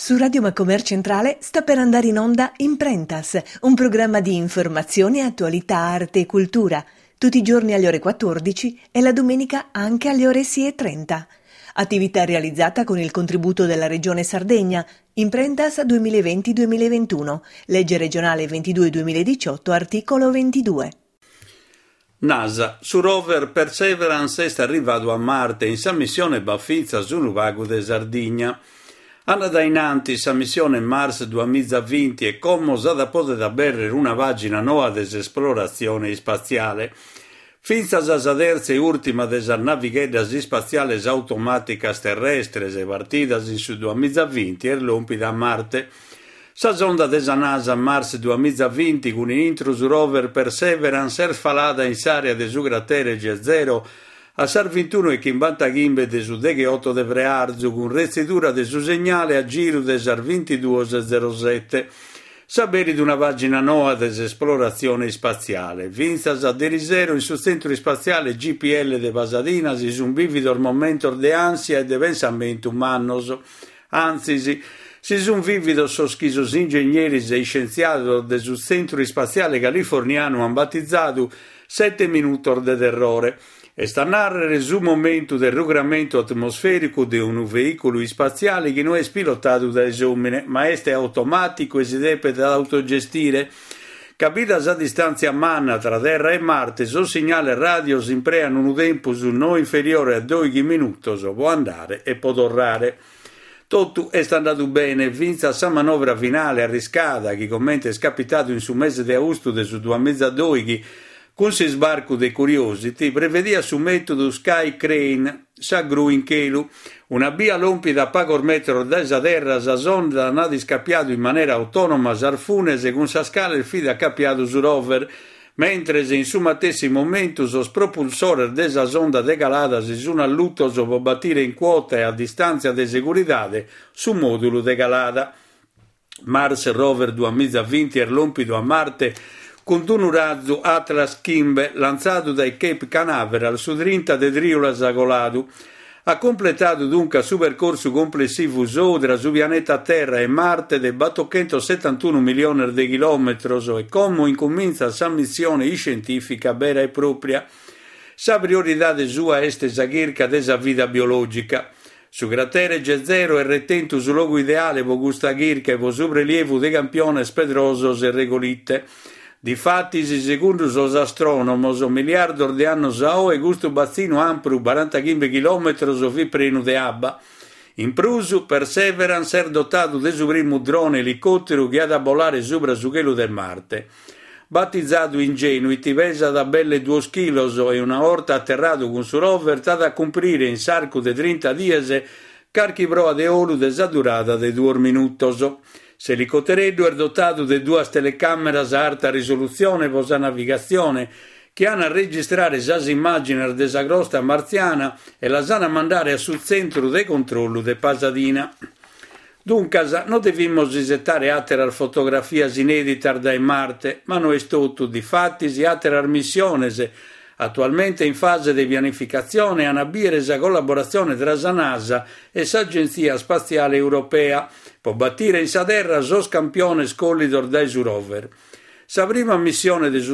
Su Radio Macomer Centrale sta per andare in onda Imprentas, un programma di informazione, attualità, arte e cultura, tutti i giorni alle ore 14 e la domenica anche alle ore 6:30. Attività realizzata con il contributo della Regione Sardegna, Imprentas 2020-2021, legge regionale 22-2018, articolo 22. NASA, su rover Perseverance è arrivato a Marte in sa missione Bafizza sul vago de Sardegna. Anna dainanti sa missione Mars 2020 e come da poter avere una pagina nuova dell'esplorazione spaziale. Finza sa terza e ultima delle navighedas spaziali automaticas terrestres e partidas in su 2020 e l'ompida a Marte. Sa sonda della NASA Mars 2020 con l'intro su rover Perseverance è falata in area de su cratere G0 a Sar 21 e 50 gimbe de su deghe 8 de Vrearzu con rezitura de su segnale a giro de Sar 2207. Sapere di una pagina nuova dell'esplorazione spaziale. Vinzas a derisero in su centro spaziale GPL de Pasadena si su un vivido momento de ansia e de pensamento umano. Anzi, si su un vivido soschisos ingegneri e scienziati del centro spaziale californiano han battezzato 7 minuti de terrore. E sta a narrare su momento del rugramento atmosferico di un veicolo spaziale che non è pilotato da uomini, ma è automatico e si deve autogestire. Capita a distanza manna tra Terra e Marte, sul segnale radio si impreano un tempo su non inferiore a 2 minuti, può andare e può tornare. Tutto è andato bene, vinta sa manovra finale arriscata, che commenta è scapitato in su mese di agosto del su 2002, con si sbarco dei Curiosity, prevedeva su metodo Sky Crane, sa gru in chelu, una via lompida a pagor metro da esa terra, sa sonda nati scappiato in maniera autonoma sarfunese con sa scala il fide accappiato su rover, mentre in su matessi momento sos propulsores desa sonda decalata si sono allutto può battire in quota e a distanza di segurità su modulo decalata. Mars Rover 2020 è lompido a Marte con un razzo Atlas Kimbe lanciato dai Cape Canaveral su 30 de Triola Sagolato. Ha completato dunque su percorso complessivo tra su pianeta Terra e Marte di 871 milioni di chilometri e come incomincia sa missione scientifica vera e propria. Sa priorità sua è sa cerca della vita biologica. Su cratere G0 è retento su luogo ideale per questa cerca e per su prelievo dei campioni pedrosos e regolite. Difatti, secondo los astronomos, un miliardo di anni fa e questo bacino ampio 45 km fi preno de abba. In prusu, Perseverance è dotato del suo primo drone elicottero che ha da volare sopra su quello del Marte. Battezzato Ingenuity, pesa da belle 2 kg e una volta atterrato con suo rover sta da comprire in sarco de 30 dies carchi prova de oro de sa durata de 2 minutos. L'elicottereddo è dotato di 2 telecamere a alta risoluzione per la navigazione che hanno a registrare le immagini della crosta marziana e la hanno a mandare sul centro di controllo di Pasadena. Dunque, non dobbiamo disettare altre fotografie inedite da Marte, ma non è tutto. Difatti, si altre missioni attualmente in fase di pianificazione a avviare la collaborazione tra la NASA e l'Agenzia Spaziale Europea per battire in sa terra sos campione scollidor dai su rover. Sa prima missione del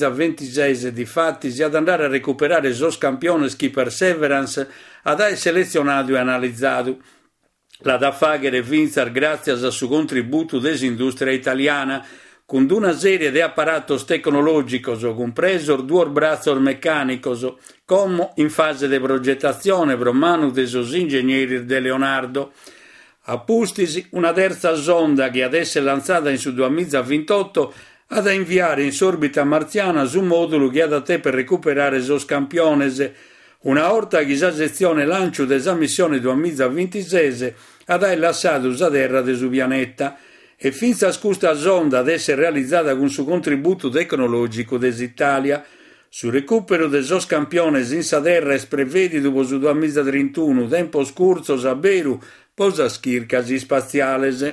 2026 difatti si ad andare a recuperare sos campione chi Perseverance ad essere selezionato e analizzato. La da faghere vinzar grazie al suo contributo dell'industria italiana con una serie di apparatos tecnologicos, compreso 2 bracci meccanicos, come in fase di progettazione per mano dei ingegneri di Leonardo. Appustisi una terza sonda che ad essere lanciata in su 2028 ad inviare in orbita marziana su un modulo che ha da te per recuperare sos campiones. Una volta che sa sezione lancio della missione 2026 ad lasciato la terra del suo pianeta. E finza questa sonda ad essere realizzata con suo contributo tecnologico dell'Italia, su recupero del sos campiones in sa terra è prevedi dopo su 2031, tempo scorso saberu posa schircas spaziales.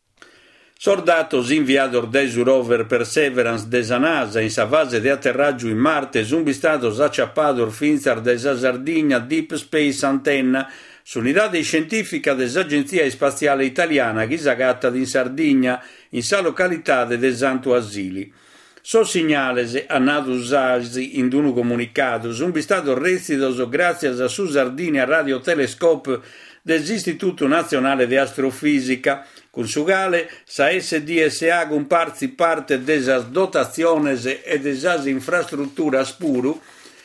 Soldatos inviados dai su rover Perseverance desa NASA in sa fase di atterraggio in Marte, son statos acciappados finzar desa Sardegna Deep Space Antenna S'unità scientifica dell'Agenzia Spaziale Italiana che s'agatta in Sardegna, in sa località de Santo Asili. So segnales hanno usato in un comunicato, sono stato residos grazie a su Sardinia radiotelescope dell'Istituto Nazionale di Astrofisica, con su quale sa SDSA comparsi parte delle dotazioni e delle infrastrutture spuru,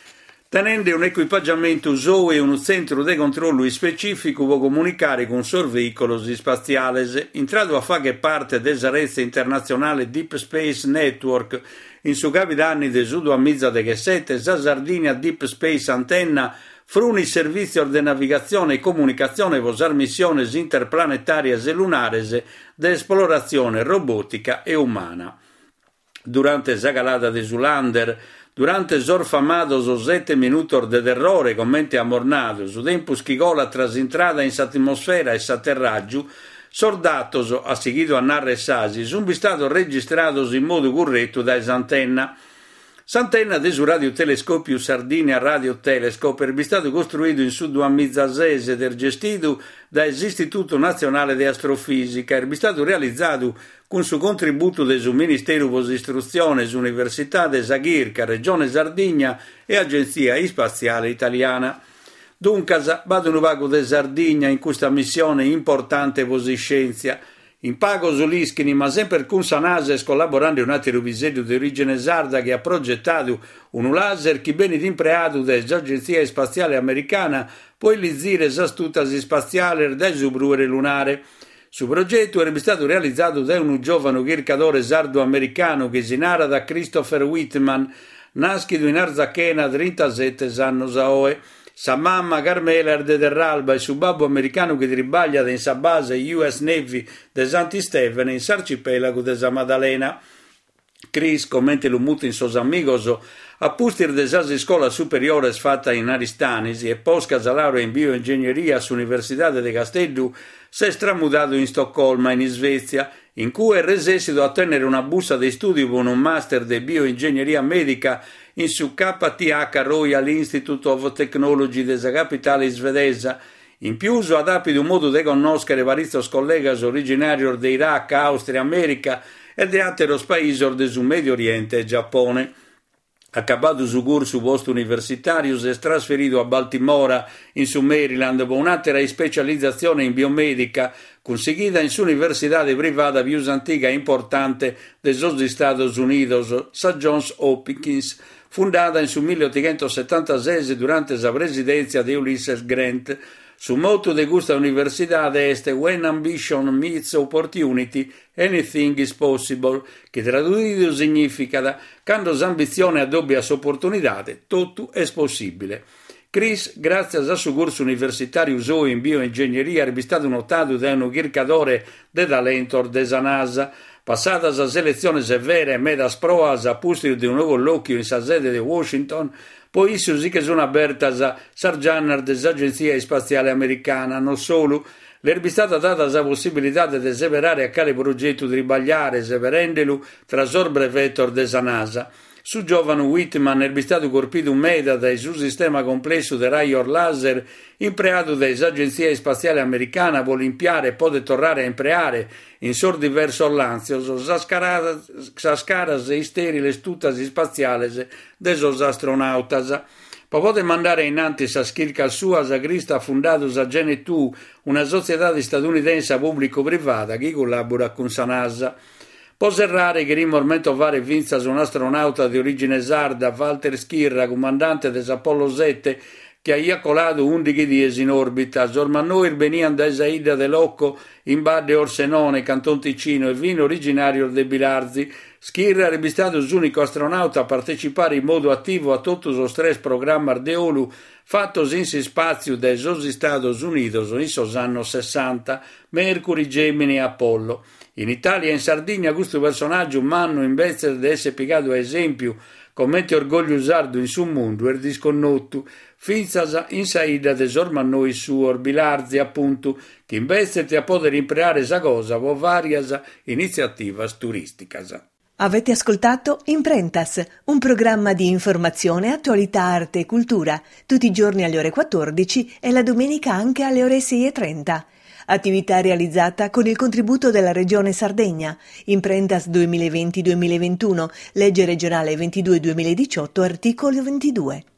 tenendo un equipaggiamento uso e un centro di controllo specifico per comunicare con sorveicoli spaziali, entrato a fare parte della rete internazionale Deep Space Network, in su capitanni del Sud a mezza de G7, la Sardinia Deep Space Antenna, fruni servizi di navigazione e comunicazione per missioni interplanetarie e lunari di esplorazione robotica e umana. Durante la calata di Zulander, durante zorfamados 7 minuti de terrore commenti ammornados, su tempus che gola trasentrada in s'atmosfera e s'atterraggio, sordatos a seguito a narre sasi, sono stati registrados in modo corretto da Santenna. Santenna del radiotelescopio Sardinia Radiotelescope è stato costruito in Sud a Mizzasese ed è gestito dall'Istituto Nazionale di Astrofisica, è stato realizzato con su contributo del Ministero dell'Istruzione, Università de Zaghirca, Regione Sardegna e Agenzia Spaziale Italiana. Dunque, vado un vago de Sardegna in questa missione importante per la scienza. In pago sull'Ischini, ma sempre con Sanases collaborando un altro visello di origine sarda che ha progettato un laser che viene impreato dall'Agenzia Spaziale Americana, poi l'izire s'astutasi spaziale da subruere lunare. Su progetto era stato realizzato da un giovane ricercatore sardo-americano che si narra da Christopher Whitman, nascido in Arzachena 37 anni oe. Sa mamma Carmela è de Terralba e su babbo americano che tribaglia in sa base US Navy de Santi Stefano in s'arcipelago de sa Maddalena. Chris, commenti lo muto in sos amigos, a pustir de sa scuola superiore fatta in Aristanisi e posca sa laurea in bioingegneria all'Università de Castello, si è stramudato in Stoccolma, in Svezia, in cui è resesido a tenere una busta di studio con un master di bioingegneria medica in su KTH Royal Institute of Technology della capitale svedese. In più, ha dato un modo di conoscere vari colleghi originari di Iraq, Austria, America e di altri paesi del Medio Oriente e Giappone. Accabato su corso post universitario, si è trasferito a Baltimora, in su Maryland, con un'altra specializzazione in biomedica, conseguita in su università privata più antica e importante degli Stati Uniti, St. Johns Hopkins, fondata in su 1876 durante la presidenza di Ulysses Grant. Su motto di questa università è When ambition meets opportunity, anything is possible, che tradotto significa quando l'ambizione addobbia opportunità, tutto è possibile. Chris, grazie al suo corso universitario uso in bioingegneria, è stato notato da un ricercatore di talento della NASA. Passata la selezione severa e meda sproas a pustio di un nuovo colloquio in sa sede di Washington, poi sì che sono aperta a Sargianar dell'Agenzia Spaziale Americana. Non solo, le è stata data la possibilità di separare a quale progetto di ribagliare, separendolo tra sorbrevettor della NASA. Su giovane Whitman è stato colpito un meda dal suo sistema complesso di raio laser impreato dall'Agenzia Spaziale Americana per limpiare e poi tornare a impreare in sor diverso lanzio sascaras e sterili stutas spaziali desos astronautas. Per poter mandare innanzi sa schirca sua, Crista ha fondato sa Genetu, una società statunitense pubblico-privata che collabora con sa NASA. Può serrare che rimormento fare vinza su un astronauta di origine sarda, Walter Schirra, comandante dell'Apollo 7, che ha iacolato 11 dies in orbita. Sormannoi venian da Esaida dell'Occo, in Badde Orsenone, Canton Ticino, e vino originario de Bilarzi. Schirra è stato l'unico astronauta a partecipare in modo attivo a tutto lo stress programma de ONU fatto in spazio dai Stati Uniti in sos anni 60, Mercury, Gemini e Apollo. In Italia e in Sardegna questo personaggio umano invece di essere piegato a esempio commenti orgoglio sardo in su mondo er disconnotto finza in saida de sormannoi su Orbilarzi appunto che invece ti a poter impreare sa cosa con varie iniziative turistiche. Avete ascoltato Imprentas, un programma di informazione, attualità, arte e cultura, tutti i giorni alle ore 14 e la domenica anche alle ore 6:30. Attività realizzata con il contributo della Regione Sardegna. Imprentas 2020-2021, legge regionale 22-2018, articolo 22.